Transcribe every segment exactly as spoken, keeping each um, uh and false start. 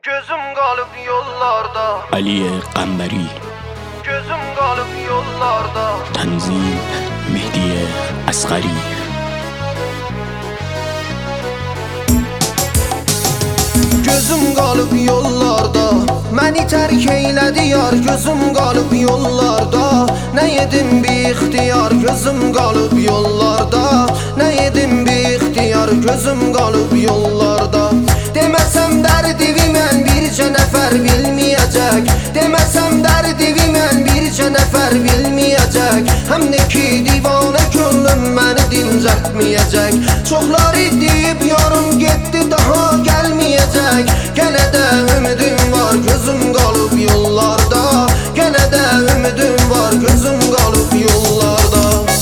Gözüm qalıb yollarda Ali Qambari Gözüm qalıb yollarda Tanzim Mehdi Asghari Gözüm qalıb yollarda Məni tərk eylədi yar Gözüm qalıb yollarda Nə yedim bir ixtiyar Gözüm qalıb yollarda Nə yedim bir ixtiyar Gözüm qalıb yollarda Deməsəm dərdimi mən bircə nəfər bilməyəcək Deməsəm dərdimi mən bircə nəfər bilməyəcək Həm də ki divanə könlüm məni dincəltməyəcək Çoxları deyib yarım getdi daha gəlməyəcək Gənə də ümidim var gözüm qalıb yollarda Gənə də ümidim var gözüm qalıb yollarda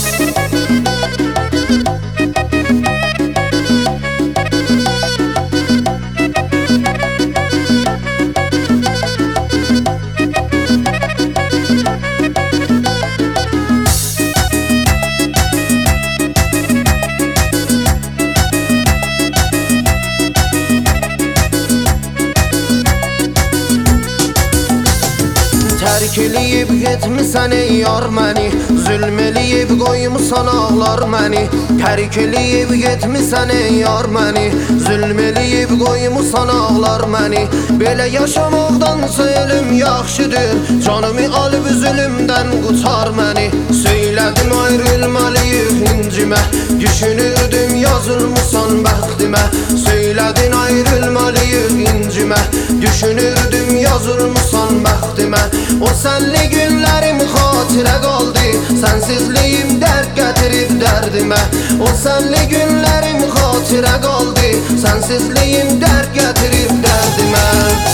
Tərk eləyib getmisən ey yar məni Zülm eləyib qoymusan ağlar məni Tərk eləyib getmisən ey yar məni Zülm eləyib qoymusan ağlar məni Belə yaşamaqdansa ölüm yaxşıdır Canımı alıb zülümdən qutar məni Söylədim ayrılmalıyıq incimə Düşünürdüm yazılmısan bəxtimə Söylədin ayrılmalıyıq incimə Düşünürdüm yazılmısan bəxtimə O sənli günlərim xatirə qaldı Sənsizliyim dərd gətirib dərdimə O sənli günlərim xatirə qaldı Sənsizliyim dərd gətirib dərdimə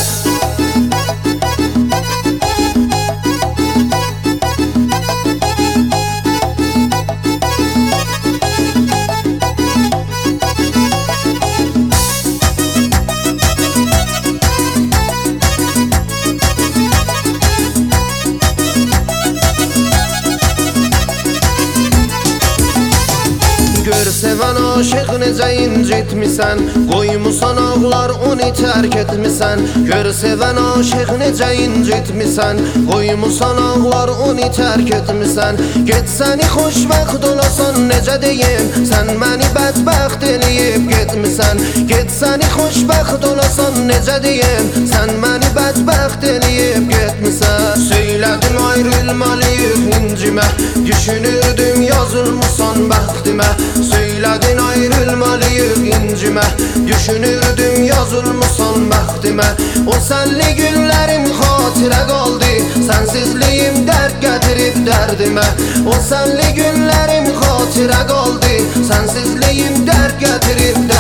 Gör sevən aşıq necə incitmisən Qoymusan ağlar onu tərk etmisən Gör sevən aşıq necə incitmisən Qoymusan ağlar onu tərk etmisən Get səni xoşbəxt olasan necə deyim Sən məni bədbəxt eləyib getmisən Get səni xoşbəxt olasan necə deyim Sən məni bədbəxt eləyib getmisən Söylədim ayrılmalıyıq incimə Düşünürdüm yazılmısan bəxtimə Söylədin ayrılmalıyıq incimə Düşünürdüm yazılmısan bəxtimə O sənli günlərim xatirə qaldı Sənsizliyim dərd gətirib dərdimə O sənli günlərim xatirə qaldı Sənsizliyim dərd gətirib